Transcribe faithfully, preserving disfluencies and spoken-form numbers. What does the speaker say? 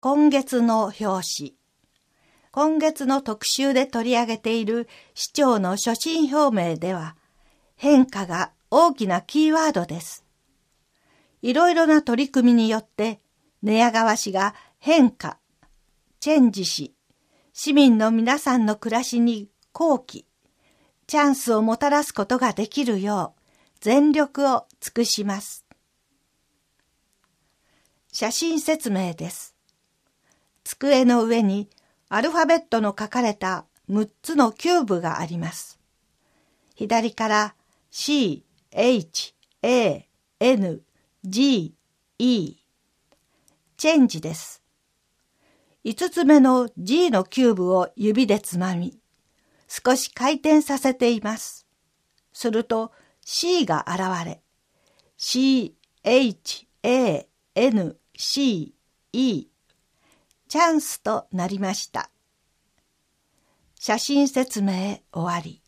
今月の表紙。今月の特集で取り上げている市長の所信表明では、変化が大きなキーワードです。いろいろな取り組みによって、寝屋川市が変化、チェンジし、市民の皆さんの暮らしに好機、チャンスをもたらすことができるよう、全力を尽くします。写真説明です。机の上にアルファベットの書かれたむっつのキューブがあります。左から C、H、A、N、G、E。チェンジです。五つ目の G のキューブを指でつまみ、少し回転させています。すると C が現れ、C、H、A、N、C、E。チャンスとなりました。写真説明終わり。